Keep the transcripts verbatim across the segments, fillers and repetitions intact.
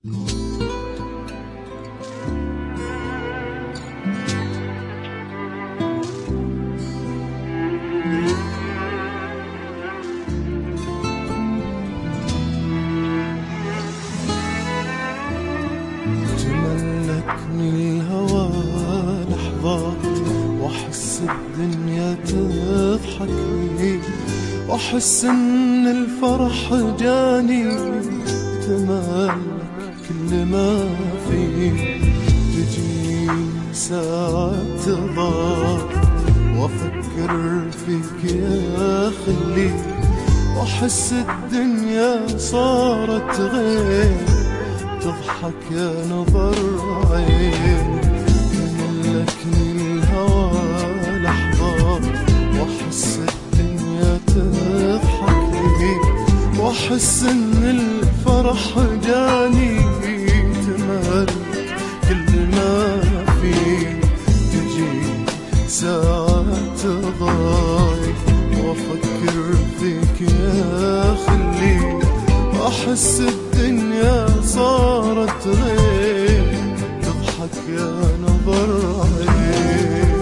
تملكني الهوى لحظات واحس الدنيا تضحك لي، واحس ان الفرح جاني. تملك كل ما فيه، تجي ساعة تضاع وافكر فيك يا خلي، واحس الدنيا صارت غير، تضحك يا نظر عين. تملكني الهوى لحظات واحس الدنيا تضحك لي، واحس ان الفرح جاني. تملك كل ما فيه، تجي ساعة تضايق وافكر فيك يا خلي، احس الدنيا صارت غير، تضحك يا نظر عين.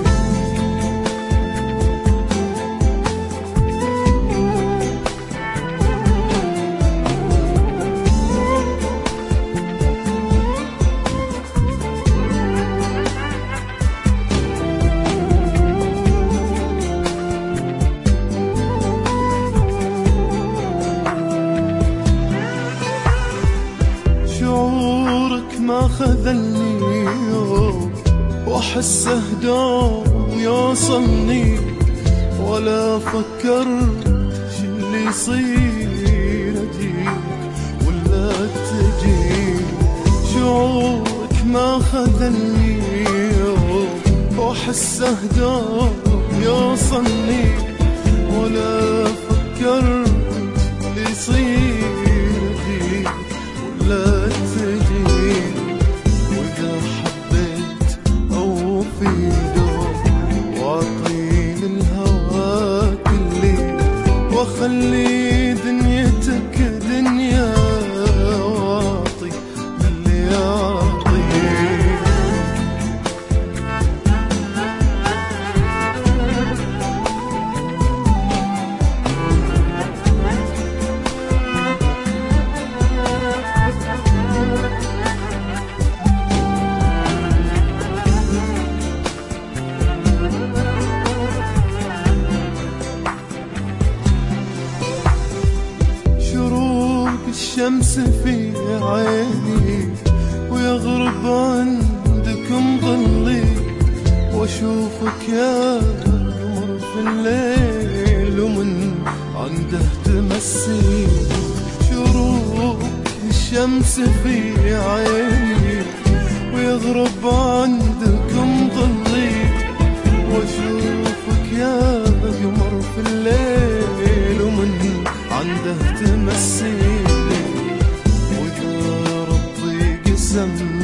شعورك ما خذلني يوم، واحسه دوم يوصلني، ولا فكرت شو اللي يصير اجيك ولا تجيك. شعورك ما خذلني يوم، واحسه دوم يوصلني، ولا فكرت اللي يصير اجيك ولا تجيك. وإذا حبيت أوفي دوم وأعطي للهوى كلي، وأخلي دنيتك دنيا، وأعطي للي أعطيه. الشمس في عيني ويغرب عندكم ظلي، واشوفك يا قمر في الليل ومن عنده تمسي. شروق الشمس في عيني ويغرب عندكم ظلي، واشوفك يا قمر في الليل ومن عنده تمسي. وإذا ربي قسم